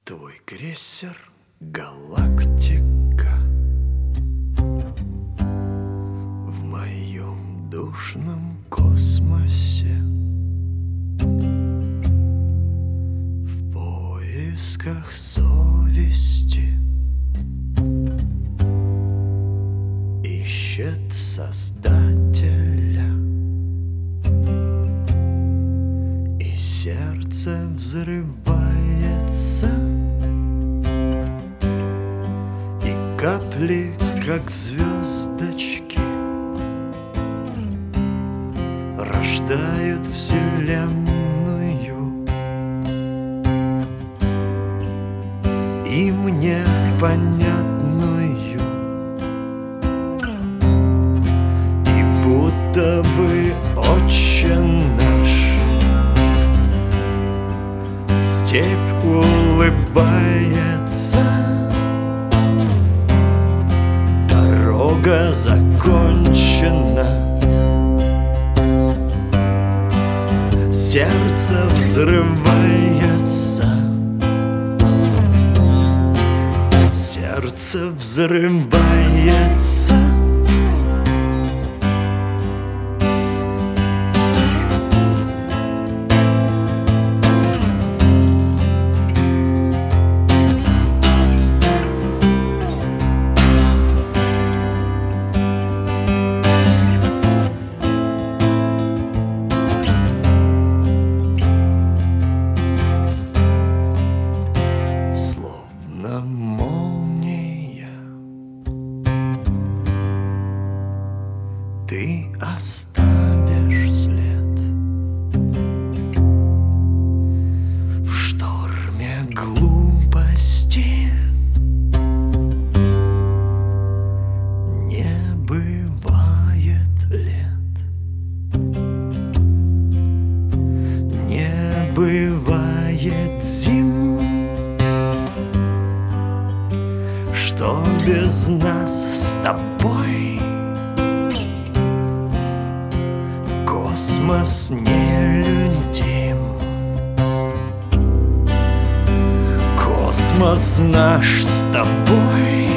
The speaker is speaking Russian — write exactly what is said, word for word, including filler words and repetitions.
Твой крейсер «Галактика» в моем душном космосе, в поисках совести ищет Создателя, и сердце взрывается, и капли, как звездочки, рождают вселенную. И мне понятную, и будто бы Отче наш. Степь улыбается, дорога закончена, сердце взрывается, сердце взрывается. Словно молния ты оставишь след в шторме глупости. Не бывает лет, не бывает зим, что без нас с тобой космос нелюдим. Космос наш с тобой